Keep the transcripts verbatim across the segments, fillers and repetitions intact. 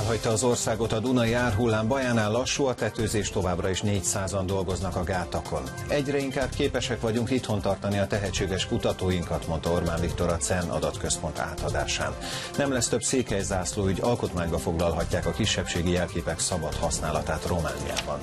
elhagyta az országot a Dunai árhullám, Bajánál lassú a tetőzés, továbbra is négyszázan dolgoznak a gátakon. Egyre inkább képesek vagyunk itthon tartani a tehetséges kutatóinkat, mondta Orbán Viktor a CERN adatközpont átadásán. Nem lesz több székelyzászló, így alkotmányba foglalhatják a kisebbségi jelképek szabad használatát Romániában.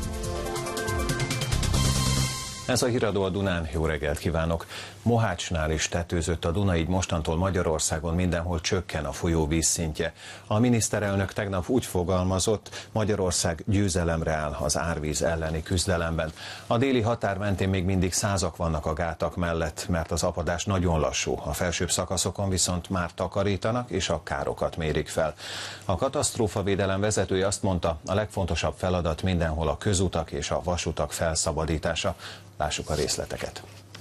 Ez a híradó a Dunán, jó reggelt kívánok! Mohácsnál is tetőzött a Duna, így mostantól Magyarországon mindenhol csökken a folyó vízszintje. A miniszterelnök tegnap úgy fogalmazott, Magyarország győzelemre áll az árvíz elleni küzdelemben. A déli határ mentén még mindig százak vannak a gátak mellett, mert az apadás nagyon lassú. A felsőbb szakaszokon viszont már takarítanak és a károkat mérik fel. A katasztrófavédelem vezetője azt mondta, a legfontosabb feladat mindenhol a közutak és a vasutak felszabadítása. Lássuk a részleteket.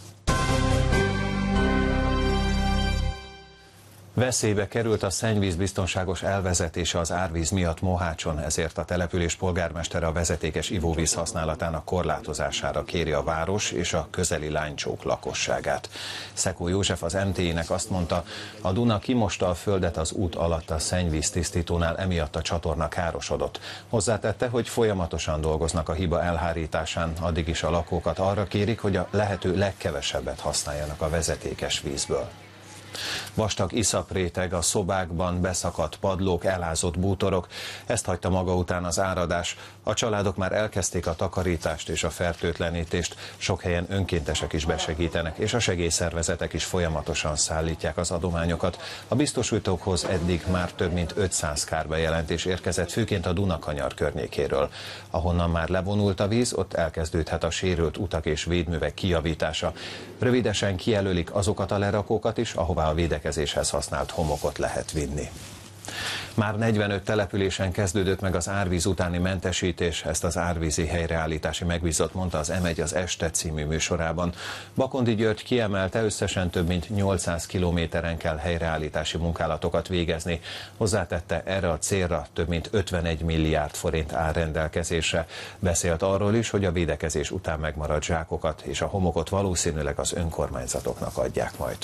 Veszélybe került a szennyvízbiztonságos elvezetése az árvíz miatt Mohácson, ezért a település polgármestere a vezetékes ivóvíz használatának korlátozására kéri a város és a közeli Lánycsók lakosságát. Szekó József az em té i-nek azt mondta, a Duna kimosta a földet az út alatt a szennyvíztisztítónál, emiatt a csatorna károsodott. Hozzátette, hogy folyamatosan dolgoznak a hiba elhárításán, addig is a lakókat arra kérik, hogy a lehető legkevesebbet használjanak a vezetékes vízből. Vastag iszapréteg, a szobákban beszakadt padlók, elázott bútorok, ezt hagyta maga után az áradás. A családok már elkezdték a takarítást és a fertőtlenítést, sok helyen önkéntesek is besegítenek, és a segélyszervezetek is folyamatosan szállítják az adományokat. A biztosítókhoz eddig már több mint ötszáz kárbejelentés érkezett, főként a Dunakanyar környékéről. Ahonnan már levonult a víz, ott elkezdődhet a sérült utak és védművek kijavítása. Rövidesen kijelölik azokat a lerakókat is, ahová a védekezéshez használt homokot lehet vinni. Már negyvenöt településen kezdődött meg az árvíz utáni mentesítés, ezt az árvízi helyreállítási megbízott mondta az em egy az Este című műsorában. Bakondi György kiemelte, összesen több mint nyolcszáz kilométeren kell helyreállítási munkálatokat végezni. Hozzátette, erre a célra több mint ötvenegy milliárd forint áll rendelkezésre. Beszélt arról is, hogy a védekezés után megmaradt zsákokat és a homokot valószínűleg az önkormányzatoknak adják majd.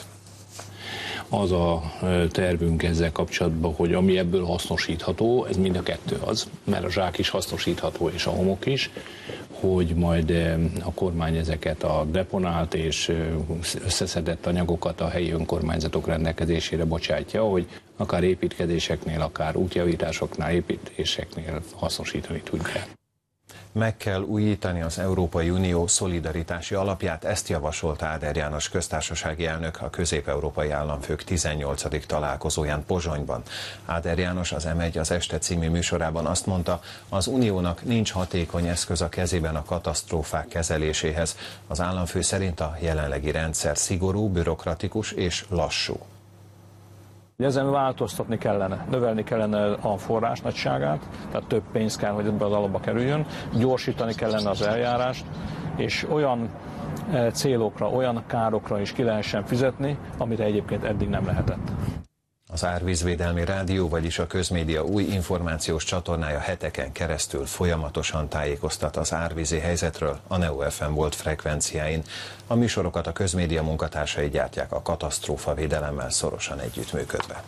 Az a tervünk ezzel kapcsolatban, hogy ami ebből hasznosítható, ez mind a kettő az, mert a zsák is hasznosítható és a homok is, hogy majd a kormány ezeket a deponált és összeszedett anyagokat a helyi önkormányzatok rendelkezésére bocsátja, hogy akár építkezéseknél, akár útjavításoknál, építéseknél hasznosítani tudják. Meg kell újítani az Európai Unió szolidaritási alapját, ezt javasolta Áder János köztársasági elnök a közép-európai államfők tizennyolcadik találkozóján Pozsonyban. Áder János az em egy az Este című műsorában azt mondta, az uniónak nincs hatékony eszköz a kezében a katasztrófák kezeléséhez. Az államfő szerint a jelenlegi rendszer szigorú, bürokratikus és lassú. Ezen változtatni kellene, növelni kellene a forrás nagyságát, tehát több pénz kell, hogy ebbe az alapba kerüljön, gyorsítani kellene az eljárást, és olyan célokra, olyan károkra is ki lehessen fizetni, amire egyébként eddig nem lehetett. Az Árvízvédelmi Rádió, vagyis a közmédia új információs csatornája heteken keresztül folyamatosan tájékoztat az árvízi helyzetről a Neo ef em volt frekvenciáin. A műsorokat a közmédia munkatársai gyártják a katasztrófavédelemmel szorosan együttműködve.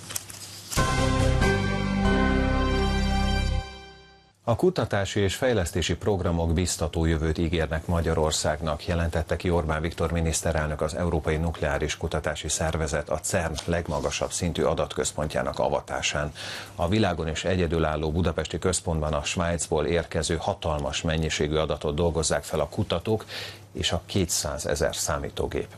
A kutatási és fejlesztési programok biztató jövőt ígérnek Magyarországnak, jelentette ki Orbán Viktor miniszterelnök az Európai Nukleáris Kutatási Szervezet, a CERN legmagasabb szintű adatközpontjának avatásán. A világon is egyedülálló budapesti központban a Svájcból érkező hatalmas mennyiségű adatot dolgozzák fel a kutatók és a kétszázezer számítógép.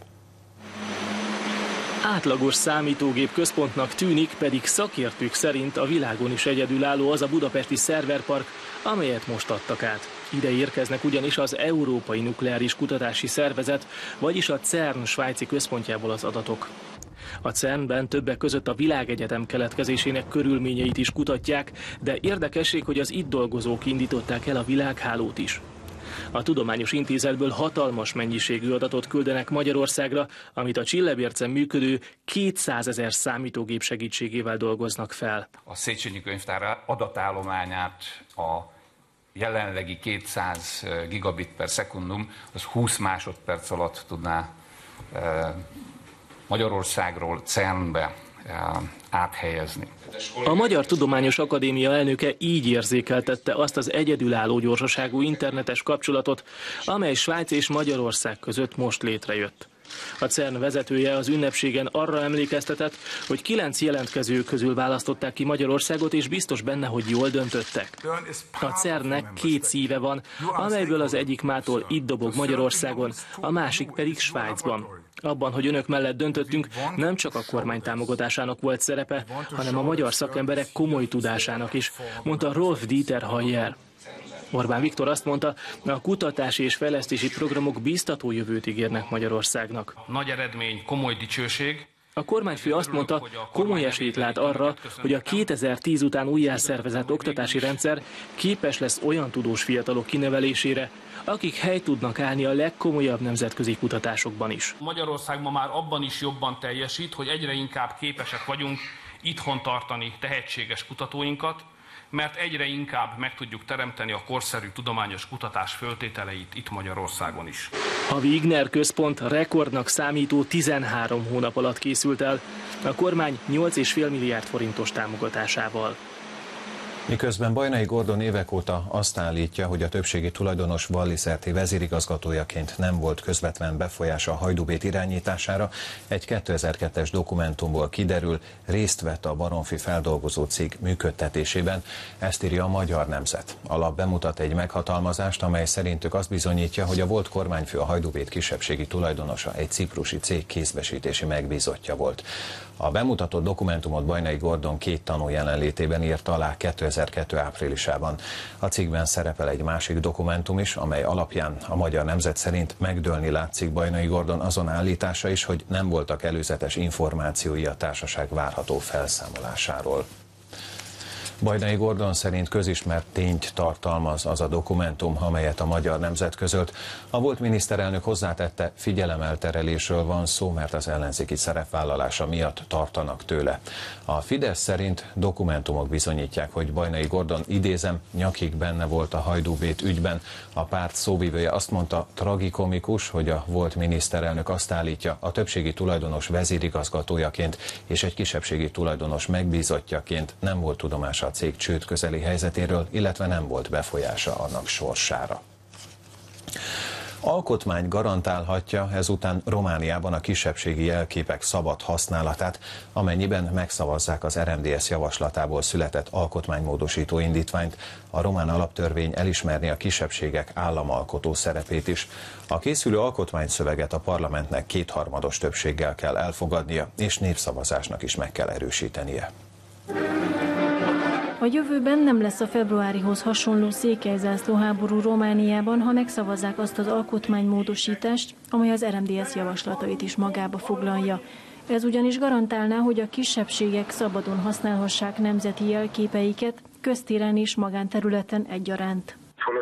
Átlagos számítógép központnak tűnik, pedig szakértők szerint a világon is egyedülálló az a budapesti szerverpark, amelyet most adtak át. Ide érkeznek ugyanis az Európai Nukleáris Kutatási Szervezet, vagyis a CERN svájci központjából az adatok. A CERN-ben többek között a világegyetem keletkezésének körülményeit is kutatják, de érdekesség, hogy az itt dolgozók indították el a világhálót is. A Tudományos Intézetből hatalmas mennyiségű adatot küldenek Magyarországra, amit a Csillebércen működő kétszázezer számítógép segítségével dolgoznak fel. A Széchenyi Könyvtár adatállományát a jelenlegi kétszáz gigabit per szekundum, az húsz másodperc alatt tudná Magyarországról CERN-be áthelyezni. A Magyar Tudományos Akadémia elnöke így érzékeltette azt az egyedülálló gyorsaságú internetes kapcsolatot, amely Svájc és Magyarország között most létrejött. A cern vezetője az ünnepségen arra emlékeztetett, hogy kilenc jelentkező közül választották ki Magyarországot, és biztos benne, hogy jól döntöttek. A cernnek két szíve van, amelyből az egyik mától itt dobog Magyarországon, a másik pedig Svájcban. Abban, hogy önök mellett döntöttünk, nem csak a kormány támogatásának volt szerepe, hanem a magyar szakemberek komoly tudásának is, mondta Rolf Dieter Hayer. Orbán Viktor azt mondta, a kutatási és fejlesztési programok biztató jövőt ígérnek Magyarországnak. Nagy eredmény, komoly dicsőség. A kormányfő azt mondta, komoly esélyt lát arra, hogy a kétezer-tíz után újjászervezett oktatási rendszer képes lesz olyan tudós fiatalok kinevelésére, akik helyt tudnak állni a legkomolyabb nemzetközi kutatásokban is. Magyarország ma már abban is jobban teljesít, hogy egyre inkább képesek vagyunk itthon tartani tehetséges kutatóinkat, mert egyre inkább meg tudjuk teremteni a korszerű tudományos kutatás föltételeit itt Magyarországon is. A Wigner központ rekordnak számító tizenhárom hónap alatt készült el, a kormány nyolc egész öt milliárd forintos támogatásával. Miközben Bajnai Gordon évek óta azt állítja, hogy a többségi tulajdonos Wallis er té vezérigazgatójaként nem volt közvetlen befolyása a Hajdúbét irányítására, egy kétezer-kettes dokumentumból kiderül, részt vett a Baromfi feldolgozó cég működtetésében, ezt írja a Magyar Nemzet. A lap bemutat egy meghatalmazást, amely szerintük azt bizonyítja, hogy a volt kormányfő a Hajdúbét kisebbségi tulajdonosa, egy ciprusi cég kézbesítési megbízottja volt. A bemutatott dokumentumot Bajnai Gordon két tanú jelenlétében írta alá kétezer-kettő áprilisában. A cikkben szerepel egy másik dokumentum is, amely alapján a Magyar Nemzet szerint megdőlni látszik Bajnai Gordon azon állítása is, hogy nem voltak előzetes információi a társaság várható felszámolásáról. Bajnai Gordon szerint közismert tényt tartalmaz az a dokumentum, amelyet a Magyar Nemzet közölt. A volt miniszterelnök hozzátette, figyelemelterelésről van szó, mert az ellenzéki szerepvállalása miatt tartanak tőle. A Fidesz szerint dokumentumok bizonyítják, hogy Bajnai Gordon, idézem, nyakig benne volt a Hajdúbét ügyben. A párt szóvivője azt mondta, tragikomikus, hogy a volt miniszterelnök azt állítja, a többségi tulajdonos vezérigazgatójaként és egy kisebbségi tulajdonos megbízottjaként nem volt tudomása a cég csőd közeli helyzetéről, illetve nem volt befolyása annak sorsára. Alkotmány garantálhatja ezután Romániában a kisebbségi jelképek szabad használatát, amennyiben megszavazzák az er em dé es javaslatából született alkotmánymódosító indítványt. A román alaptörvény elismerni a kisebbségek államalkotó szerepét is. A készülő alkotmányszöveget a parlamentnek kétharmados többséggel kell elfogadnia, és népszavazásnak is meg kell erősítenie. A jövőben nem lesz a februárihoz hasonló székelyzászlóháború Romániában, ha megszavazzák azt az alkotmánymódosítást, amely az er em dé es javaslatait is magába foglalja. Ez ugyanis garantálná, hogy a kisebbségek szabadon használhassák nemzeti jelképeiket, köztéren és magánterületen egyaránt.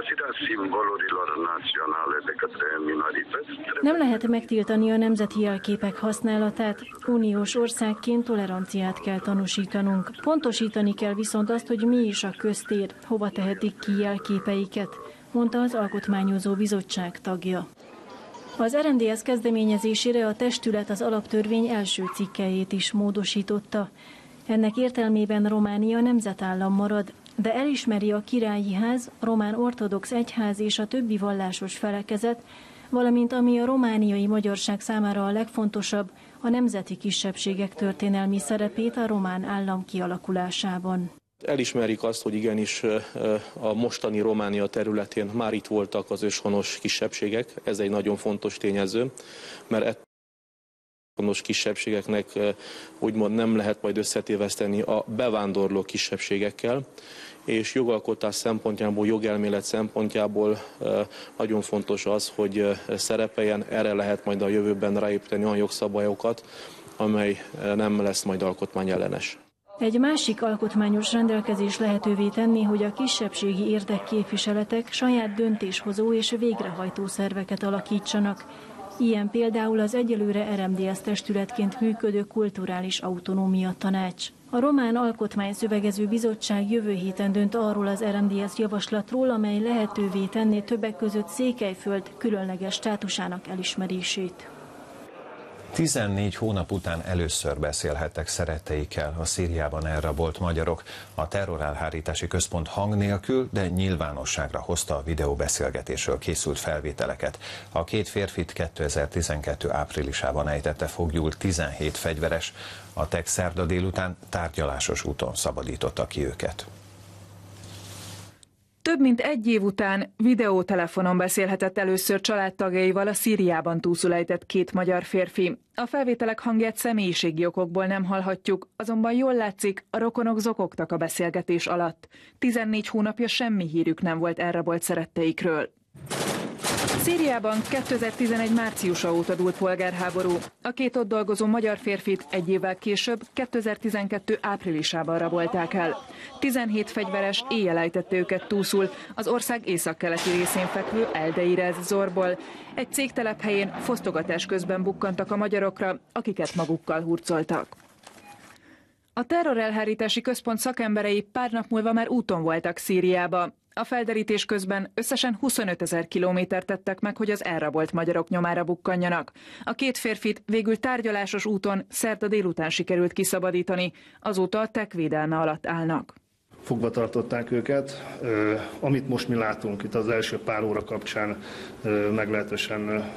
Nem lehet megtiltani a nemzeti jelképek használatát, uniós országként toleranciát kell tanúsítanunk. Pontosítani kell viszont azt, hogy mi is a köztér, hova tehetik ki jelképeiket, mondta az Alkotmányozó Bizottság tagja. Az er em dé es kezdeményezésére a testület az alaptörvény első cikkelyét is módosította. Ennek értelmében Románia nemzetállam marad, de elismeri a királyi ház, román ortodox egyház és a többi vallásos felekezet, valamint ami a romániai magyarság számára a legfontosabb, a nemzeti kisebbségek történelmi szerepét a román állam kialakulásában. Elismerik azt, hogy igenis a mostani Románia területén már itt voltak az őshonos kisebbségek, ez egy nagyon fontos tényező, mert ettől a őshonos kisebbségeknek úgymond nem lehet majd összetéveszteni a bevándorló kisebbségekkel, és jogalkotás szempontjából, jogelmélet szempontjából nagyon fontos az, hogy szerepeljen, erre lehet majd a jövőben ráépíteni olyan jogszabályokat, amely nem lesz majd alkotmányellenes. Egy másik alkotmányos rendelkezés lehetővé tenni, hogy a kisebbségi érdekképviseletek saját döntéshozó és végrehajtó szerveket alakítsanak. Ilyen például az egyelőre er em dé es testületként működő Kulturális Autonómia Tanács. A Román Alkotmányszövegező Bizottság jövő héten dönt arról az er em dé es javaslatról, amely lehetővé tenné többek között Székelyföld különleges státusának elismerését. tizennégy hónap után először beszélhettek szeretteikkel a Szíriában elrabolt magyarok. A terrorelhárítási központ hang nélkül, de nyilvánosságra hozta a videóbeszélgetésről készült felvételeket. A két férfit kétezer-tizenkettő áprilisában ejtette foglyul tizenhét fegyveres. A tek szerda délután tárgyalásos úton szabadította ki őket. Több mint egy év után videótelefonon beszélhetett először családtagjaival a Szíriában túlszulejtett két magyar férfi. A felvételek hangját személyiségi okokból nem hallhatjuk, azonban jól látszik, a rokonok zokogtak a beszélgetés alatt. tizennégy hónapja semmi hírük nem volt elrabolt szeretteikről. Szíriában kétezer-tizenegy márciusa óta dúlt polgárháború. A két ott dolgozó magyar férfit egy évvel később, kétezer-tizenkettő áprilisában rabolták el. tizenhét fegyveres éjjel ejtette őket túlszul az ország északkeleti részén fekvő Eldeirez Zorból. Egy cégtelephelyén fosztogatás közben bukkantak a magyarokra, akiket magukkal hurcoltak. A terrorelhárítási központ szakemberei pár nap múlva már úton voltak Szíriába. A felderítés közben összesen huszonöt ezer kilométert tettek meg, hogy az elrabolt magyarok nyomára bukkanjanak. A két férfit végül tárgyalásos úton szerda délután sikerült kiszabadítani, azóta a tek védelme alatt állnak. Fogva tartották őket. Amit most mi látunk itt az első pár óra kapcsán meglehetősen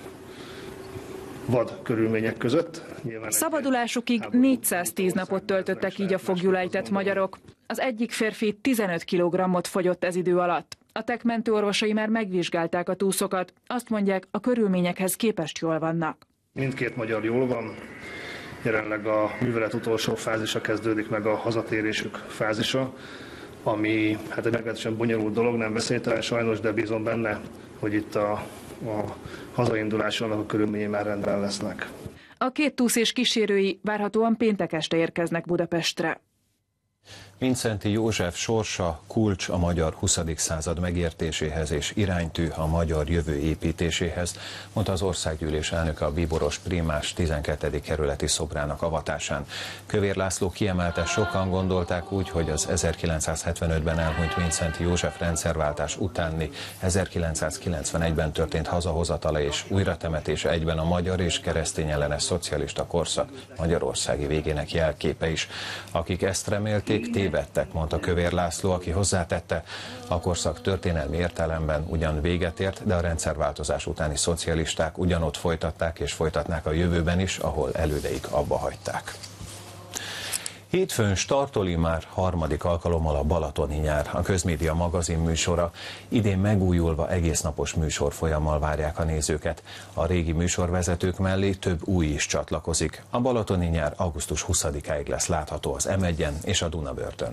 vad körülmények között. Nyilván szabadulásukig négyszáztíz napot töltöttek így a foglyulejtett magyarok. Az egyik férfi tizenöt kilogrammot fogyott ez idő alatt. A tek mentőorvosai már megvizsgálták a túszokat. Azt mondják, a körülményekhez képest jól vannak. Mindkét magyar jól van. Jelenleg a művelet utolsó fázisa kezdődik meg, a hazatérésük fázisa, ami hát egy meglehetősen bonyolult dolog, nem veszélytelen sajnos, de bízom benne, hogy itt a, a hazainduláson a körülményei már rendben lesznek. A két túszés kísérői várhatóan péntek este érkeznek Budapestre. Mindszenty József sorsa kulcs a magyar huszadik század megértéséhez és iránytű a magyar jövő építéséhez, mondta az országgyűlés elnöke a bíboros prímás tizenkettedik kerületi szobrának avatásán. Kövér László kiemelte, sokan gondolták úgy, hogy az ezerkilencszázhetvenötben elhunyt Mindszenty József rendszerváltás utáni ezerkilencszázkilencvenegyben történt hazahozatala és újratemetése egyben a magyar és keresztény ellenes szocialista korszak magyarországi végének jelképe is. Akik ezt remélték, tévedtek, mondta Kövér László, aki hozzátette, a korszak történelmi értelemben ugyan véget ért, de a rendszerváltozás utáni szocialisták ugyanott folytatták és folytatnák a jövőben is, ahol elődeik abba hagyták. Hétfőn startoli már harmadik alkalommal a Balatoni nyár, a Közmédia magazin műsora. Idén megújulva egész napos műsorfolyammal várják a nézőket. A régi műsorvezetők mellé több új is csatlakozik. A Balatoni nyár augusztus huszadikáig lesz látható az em egyen és a Dunabördön.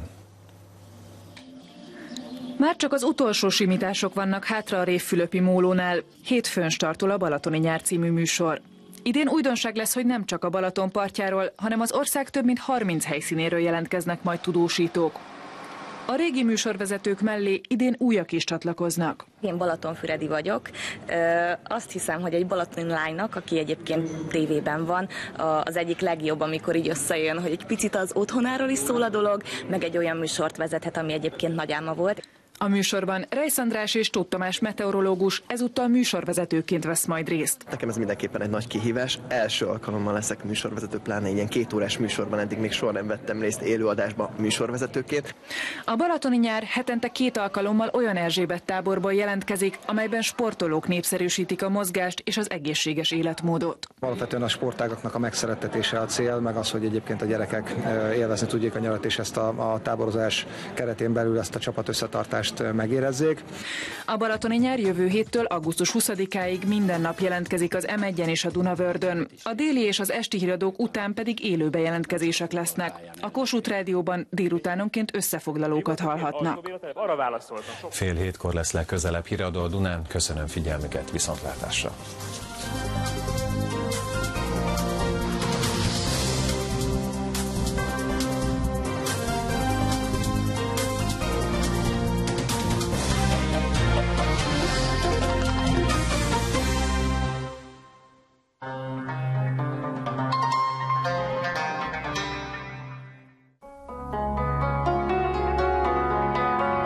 Már csak az utolsó simítások vannak hátra a Révfülöpi mólónál. Hétfőn startol a Balatoni nyár című műsor. Idén újdonság lesz, hogy nem csak a Balaton partjáról, hanem az ország több mint harminc helyszínéről jelentkeznek majd tudósítók. A régi műsorvezetők mellé idén újak is csatlakoznak. Én balatonfüredi vagyok. Azt hiszem, hogy egy balatoni lánynak, aki egyébként tévében van, az egyik legjobb, amikor így összejön, hogy egy picit az otthonáról is szól a dolog, meg egy olyan műsort vezethet, ami egyébként nagy álma volt. A műsorban Reisz András és Tóth Tamás meteorológus ezúttal műsorvezetőként vesz majd részt. Nekem ez mindenképpen egy nagy kihívás. Első alkalommal leszek műsorvezető, pláne ilyen két órás műsorban, eddig még soha nem vettem részt élőadásba műsorvezetőként. A Balatoni nyár hetente két alkalommal olyan Erzsébet táborból jelentkezik, amelyben sportolók népszerűsítik a mozgást és az egészséges életmódot. Alapvetően a sportágaknak a megszerettetése a cél, meg az, hogy egyébként a gyerekek élvezni tudják a nyarat, és ezt a, a táborozás keretén belül ezt a csapat összetartást megérezzék. A Balatoni nyár jövő héttől augusztus huszadikáig minden nap jelentkezik az em egyen és a Dunavördön. A déli és az esti híradók után pedig élő bejelentkezések lesznek. A Kossuth Rádióban délutánonként összefoglalókat hallhatnak. Fél hétkor lesz legközelebb híradó a Dunán. Köszönöm figyelmüket, viszontlátásra!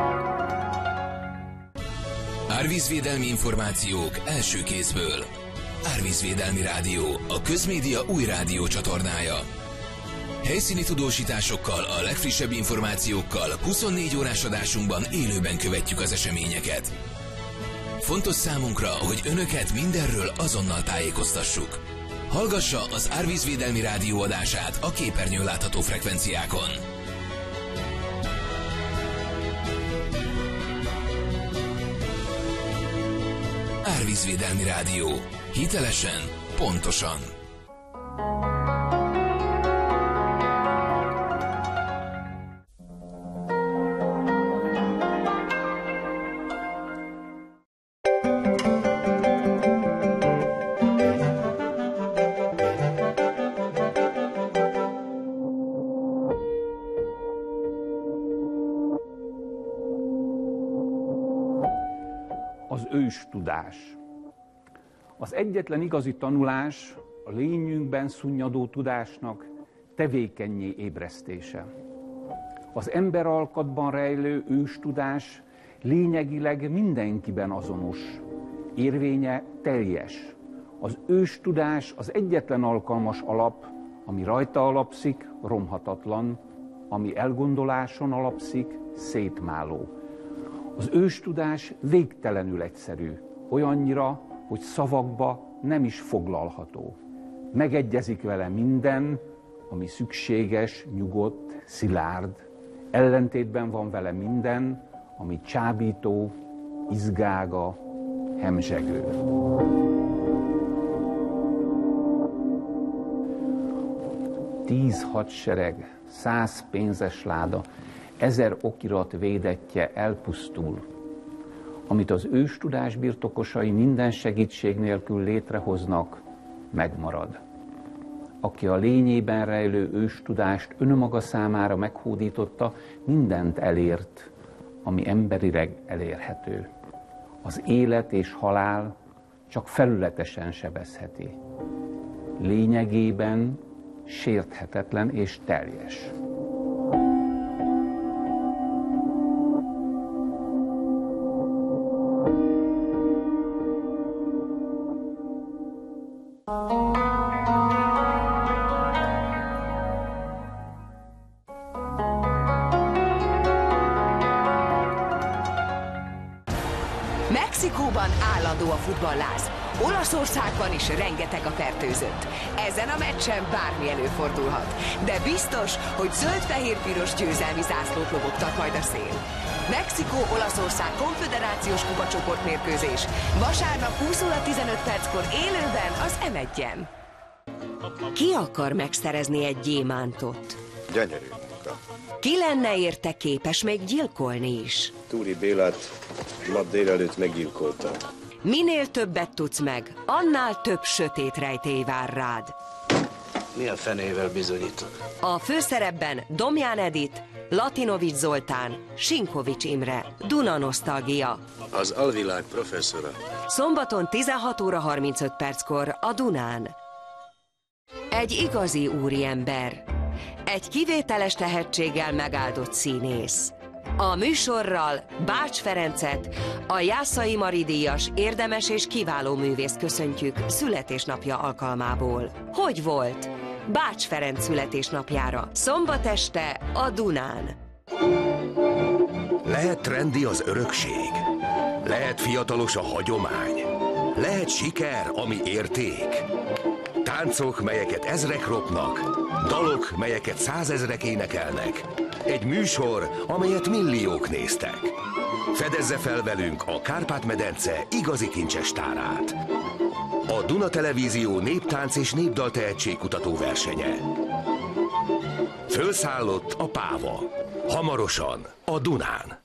Árvízvédelmi információk első kézből. Árvízvédelmi Rádió, a Közmédia új rádió csatornája. Helyszíni tudósításokkal, a legfrissebb információkkal huszonnégy órás adásunkban élőben követjük az eseményeket. Fontos számunkra, hogy önöket mindenről azonnal tájékoztassuk. Hallgassa az Árvízvédelmi Rádió adását a képernyőn látható frekvenciákon. Árvízvédelmi Rádió. Hitelesen, pontosan. Az őstudás. Az egyetlen igazi tanulás a lényünkben szunnyadó tudásnak tevékennyé ébresztése. Az emberalkatban rejlő őstudás lényegileg mindenkiben azonos, érvénye teljes. Az őstudás az egyetlen alkalmas alap, ami rajta alapszik, romhatatlan, ami elgondoláson alapszik, szétmáló. Az őstudás végtelenül egyszerű, olyannyira, hogy szavakba nem is foglalható. Megegyezik vele minden, ami szükséges, nyugodt, szilárd, ellentétben van vele minden, ami csábító, izgága, hemzsegő. Tíz hadsereg, száz pénzes láda, ezer okirat védettje elpusztul. Amit az őstudás birtokosai minden segítség nélkül létrehoznak, megmarad. Aki a lényében rejlő őstudást önmaga számára meghódította, mindent elért, ami emberileg elérhető. Az élet és halál csak felületesen sebezheti. Lényegében sérthetetlen és teljes. Mexikóban állandó a futballáz. Olaszországban is rengeteg a fertőzött. Ezen a meccsen bármi előfordulhat. De biztos, hogy zöld-fehér-piros győzelmi zászlót lobogtat majd a szél. Mexikó-Olaszország konföderációs kupa csoportmérkőzés. Vasárnap húsz óra tizenöt perckor élőben az em egyen. Ki akar megszerezni egy gyémántot? Gyönyörű munka. Ki lenne érte képes még gyilkolni is? Túri Bélát ma délelőtt meggyilkolta. Minél többet tudsz meg, annál több sötét rejtély vár rád. Mi a fenével bizonyítok? A főszerepben Domján Edit, Latinovics Zoltán, Sinkovics Imre, Duna nosztalgia. Az alvilág professzora. Szombaton tizenhat óra harmincöt perckor a Dunán. Egy igazi úriember. Egy kivételes tehetséggel megáldott színész. A műsorral Bács Ferencet, a Jászai Mari díjas érdemes és kiváló művészt köszöntjük születésnapja alkalmából. Hogy volt? Bács Ferenc születésnapjára, szombat este a Dunán. Lehet trendi az örökség, lehet fiatalos a hagyomány, lehet siker, ami érték. Táncok, melyeket ezrek ropnak, dalok, melyeket százezrek énekelnek. Egy műsor, amelyet milliók néztek. Fedezze fel velünk a Kárpát-medence igazi kincses tárát. A Duna Televízió néptánc és népdal tehetségkutató versenye. Fölszállott a Páva. Hamarosan a Dunán.